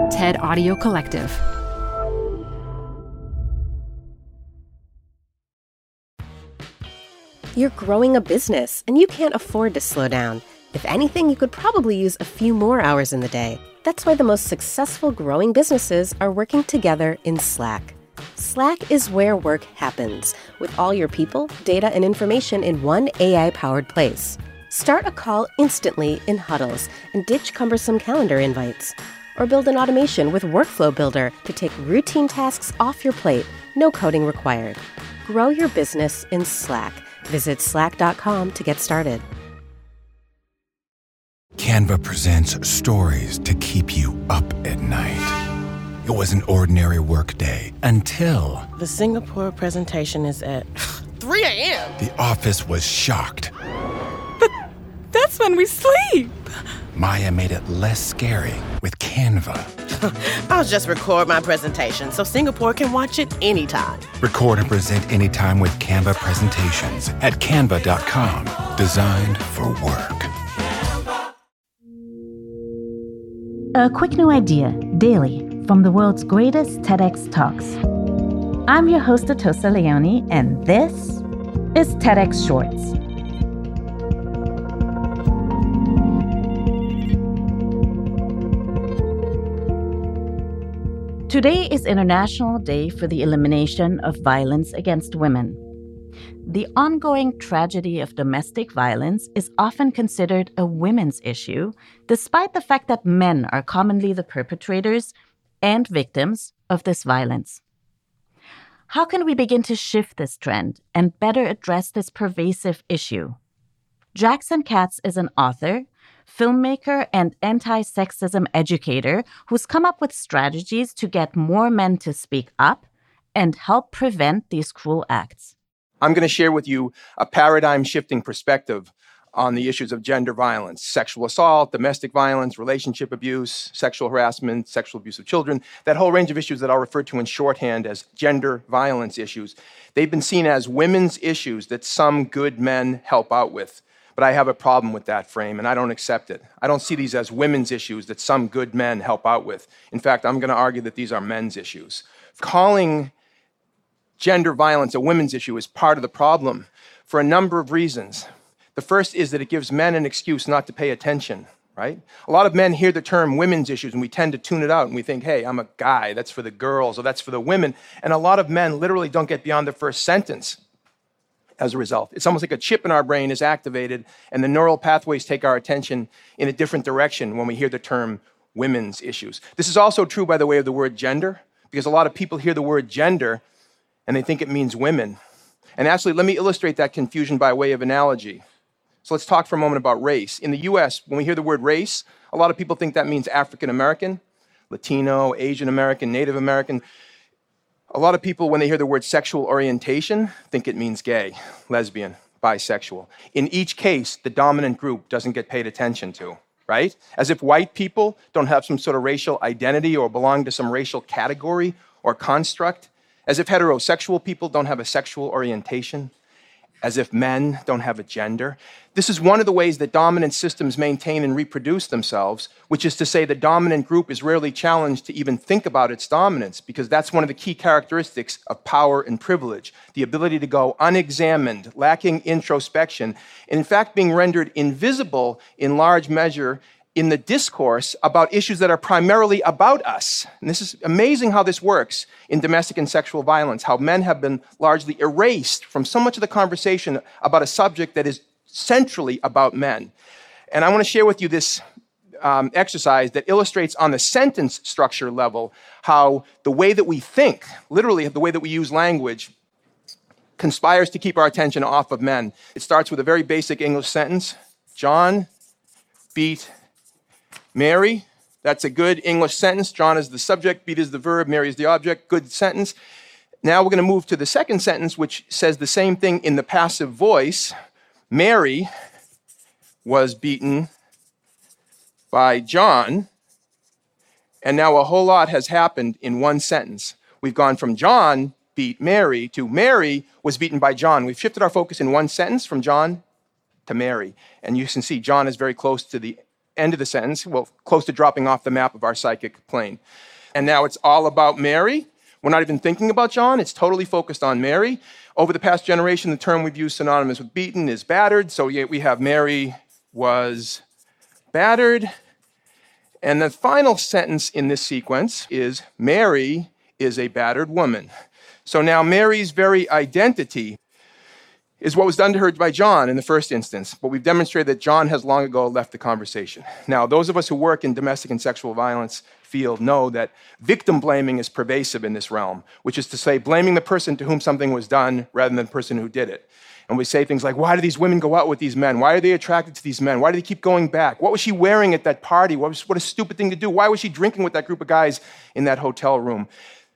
TED Audio Collective. You're growing a business, and you can't afford to slow down. If anything, you could probably use a few more hours in the day. That's why the most successful growing businesses are working together in Slack. Slack is where work happens, with all your people, data, and information in one AI-powered place. Start a call instantly in huddles and ditch cumbersome calendar invites. Or build an automation with Workflow Builder to take routine tasks off your plate, no coding required. Grow your business in Slack. Visit slack.com to get started. Canva presents stories to keep you up at night. It was an ordinary workday until... The Singapore presentation is at 3 a.m. The office was shocked. But that's when we sleep. Maya made it less scary with Canva. I'll just record my presentation so Singapore can watch it anytime. Record and present anytime with Canva presentations at canva.com. Designed for work. A quick new idea, daily, from the world's greatest TEDx Talks. I'm your host, Atosa Leone, and this is TEDx Shorts. Today is International Day for the Elimination of Violence Against Women. The ongoing tragedy of domestic violence is often considered a women's issue, despite the fact that men are commonly the perpetrators and victims of this violence. How can we begin to shift this trend and better address this pervasive issue? Jackson Katz is an author, filmmaker, and anti-sexism educator who's come up with strategies to get more men to speak up and help prevent these cruel acts. I'm going to share with you a paradigm-shifting perspective on the issues of gender violence, sexual assault, domestic violence, relationship abuse, sexual harassment, sexual abuse of children, that whole range of issues that I'll refer to in shorthand as gender violence issues. They've been seen as women's issues that some good men help out with. But I have a problem with that frame, and I don't accept it. I don't see these as women's issues that some good men help out with. In fact, I'm going to argue that these are men's issues. Calling gender violence a women's issue is part of the problem for a number of reasons. The first is that it gives men an excuse not to pay attention, right? A lot of men hear the term women's issues, and we tend to tune it out, and we think, hey, I'm a guy, that's for the girls, or that's for the women. And a lot of men literally don't get beyond the first sentence. As a result, it's almost like a chip in our brain is activated and the neural pathways take our attention in a different direction when we hear the term women's issues. This is also true, by the way, of the word gender, because a lot of people hear the word gender and they think it means women. And actually, let me illustrate that confusion by way of analogy. So let's talk for a moment about race. In the US, when we hear the word race, a lot of people think that means African American, Latino, Asian American, Native American. A lot of people, when they hear the word sexual orientation, think it means gay, lesbian, bisexual. In each case, the dominant group doesn't get paid attention to, right? As if white people don't have some sort of racial identity or belong to some racial category or construct. As if heterosexual people don't have a sexual orientation. As if men don't have a gender. This is one of the ways that dominant systems maintain and reproduce themselves, which is to say the dominant group is rarely challenged to even think about its dominance, because that's one of the key characteristics of power and privilege, the ability to go unexamined, lacking introspection, and in fact being rendered invisible in large measure in the discourse about issues that are primarily about us. And this is amazing how this works in domestic and sexual violence, how men have been largely erased from so much of the conversation about a subject that is centrally about men. And I want to share with you this exercise that illustrates on the sentence structure level how the way that we think, literally the way that we use language, conspires to keep our attention off of men. It starts with a very basic English sentence. John beat Mary. That's a good English sentence. John is the subject, beat is the verb, Mary is the object. Good sentence. Now we're going to move to the second sentence, which says the same thing in the passive voice. Mary was beaten by John. And now a whole lot has happened in one sentence. We've gone from John beat Mary to Mary was beaten by John. We've shifted our focus in one sentence from John to Mary. And you can see John is very close to the end of the sentence, well, close to dropping off the map of our psychic plane. And now it's all about Mary. We're not even thinking about John. It's totally focused on Mary. Over the past generation, the term we've used synonymous with beaten is battered. So we have Mary was battered. And the final sentence in this sequence is Mary is a battered woman. So now Mary's very identity is what was done to her by John in the first instance, but we've demonstrated that John has long ago left the conversation. Now, those of us who work in domestic and sexual violence field know that victim blaming is pervasive in this realm, which is to say blaming the person to whom something was done rather than the person who did it. And we say things like, why do these women go out with these men? Why are they attracted to these men? Why do they keep going back? What was she wearing at that party? What a stupid thing to do. Why was she drinking with that group of guys in that hotel room?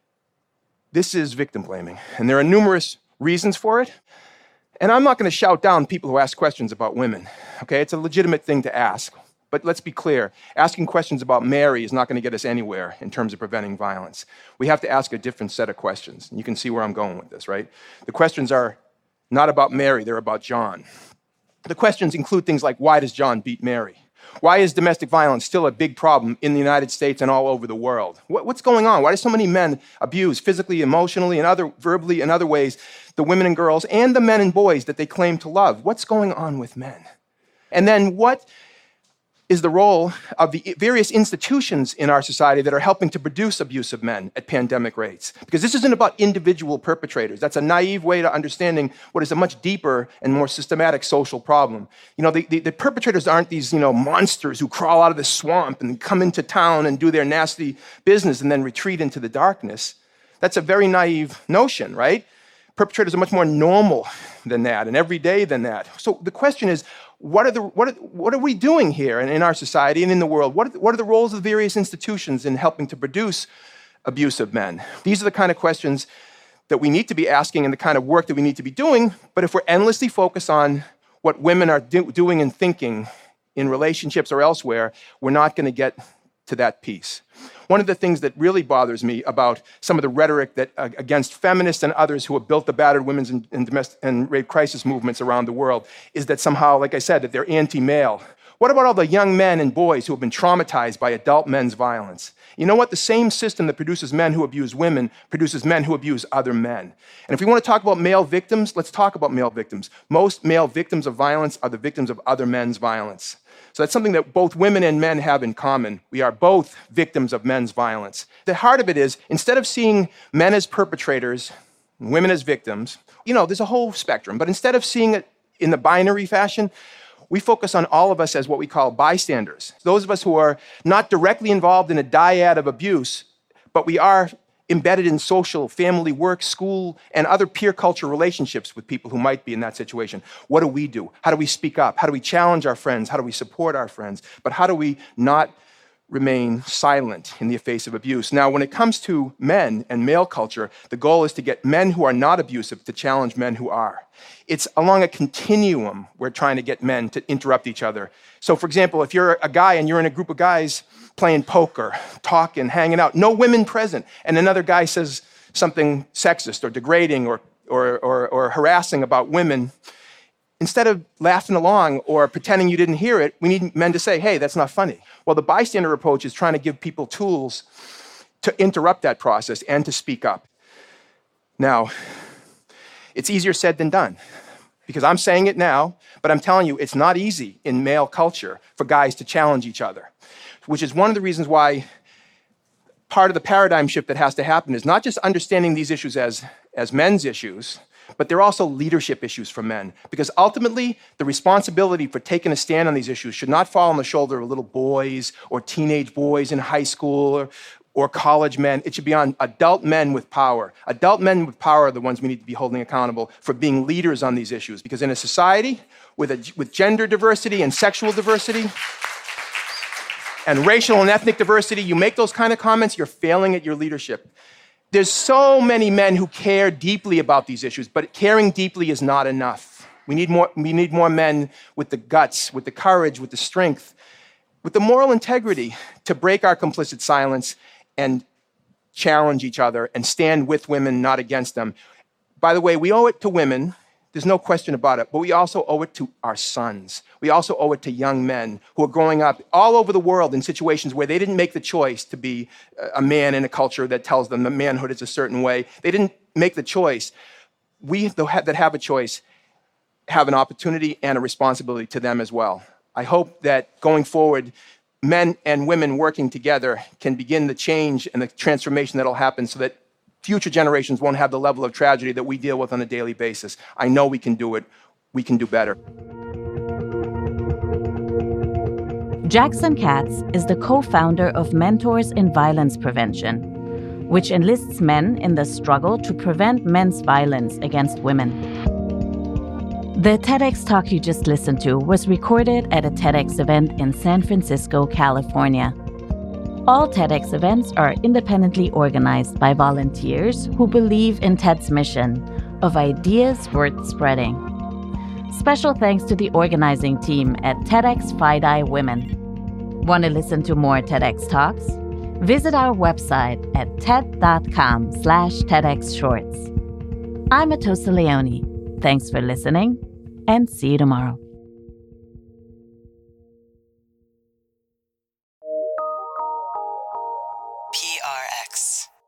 This is victim blaming, and there are numerous reasons for it. And I'm not going to shout down people who ask questions about women, okay? It's a legitimate thing to ask. But let's be clear, asking questions about Mary is not going to get us anywhere in terms of preventing violence. We have to ask a different set of questions. And you can see where I'm going with this, right? The questions are not about Mary, they're about John. The questions include things like, why does John beat Mary? Why is domestic violence still a big problem in the United States and all over the world? What's going on? Why do so many men abuse physically, emotionally, and verbally and other ways the women and girls and the men and boys that they claim to love? What's going on with men? And then what is the role of the various institutions in our society that are helping to produce abusive men at pandemic rates? Because this isn't about individual perpetrators. That's a naive way to understanding what is a much deeper and more systematic social problem. You know, the perpetrators aren't these, monsters who crawl out of the swamp and come into town and do their nasty business and then retreat into the darkness. That's a very naive notion, right? Perpetrators are much more normal than that and everyday than that. So the question is, what are we doing here in our society and in the world? What are the roles of the various institutions in helping to produce abusive men? These are the kind of questions that we need to be asking and the kind of work that we need to be doing. But if we're endlessly focused on what women are doing and thinking in relationships or elsewhere, we're not going to get to that piece. One of the things that really bothers me about some of the rhetoric that against feminists and others who have built the battered women's and domestic and rape crisis movements around the world is that somehow, like I said, that they're anti-male. What about all the young men and boys who have been traumatized by adult men's violence? You know what? The same system that produces men who abuse women produces men who abuse other men. And if we want to talk about male victims, let's talk about male victims. Most male victims of violence are the victims of other men's violence. So that's something that both women and men have in common. We are both victims of men's violence. The heart of it is, instead of seeing men as perpetrators, and women as victims, there's a whole spectrum. But instead of seeing it in the binary fashion, we focus on all of us as what we call bystanders. Those of us who are not directly involved in a dyad of abuse, but we are embedded in social, family, work, school, and other peer culture relationships with people who might be in that situation. What do we do? How do we speak up? How do we challenge our friends? How do we support our friends? But how do we not remain silent in the face of abuse? Now, when it comes to men and male culture, the goal is to get men who are not abusive to challenge men who are. It's along a continuum we're trying to get men to interrupt each other. So, for example, if you're a guy and you're in a group of guys playing poker, talking, hanging out, no women present, and another guy says something sexist or degrading or harassing about women, instead of laughing along or pretending you didn't hear it, we need men to say, hey, that's not funny. Well, the bystander approach is trying to give people tools to interrupt that process and to speak up. Now, it's easier said than done, because I'm saying it now, but I'm telling you, it's not easy in male culture for guys to challenge each other, which is one of the reasons why part of the paradigm shift that has to happen is not just understanding these issues as men's issues, but they're also leadership issues for men. Because ultimately, the responsibility for taking a stand on these issues should not fall on the shoulder of little boys or teenage boys in high school or college men. It should be on adult men with power. Adult men with power are the ones we need to be holding accountable for being leaders on these issues. Because in a society with gender diversity and sexual diversity and racial and ethnic diversity, you make those kind of comments, you're failing at your leadership. There's so many men who care deeply about these issues, but caring deeply is not enough. We need more men with the guts, with the courage, with the strength, with the moral integrity to break our complicit silence and challenge each other and stand with women, not against them. By the way, we owe it to women There's no question about it. But we also owe it to our sons. We also owe it to young men who are growing up all over the world in situations where they didn't make the choice to be a man in a culture that tells them that manhood is a certain way. They didn't make the choice. We that have a choice have an opportunity and a responsibility to them as well. I hope that going forward, men and women working together can begin the change and the transformation that'll happen so that future generations won't have the level of tragedy that we deal with on a daily basis. I know we can do it. We can do better. Jackson Katz is the co-founder of Mentors in Violence Prevention, which enlists men in the struggle to prevent men's violence against women. The TEDx talk you just listened to was recorded at a TEDx event in San Francisco, California. All TEDx events are independently organized by volunteers who believe in TED's mission of ideas worth spreading. Special thanks to the organizing team at TEDx FIDI Women. Want to listen to more TEDx talks? Visit our website at ted.com/TEDxShorts. I'm Atosa Leone. Thanks for listening, and see you tomorrow. PRX.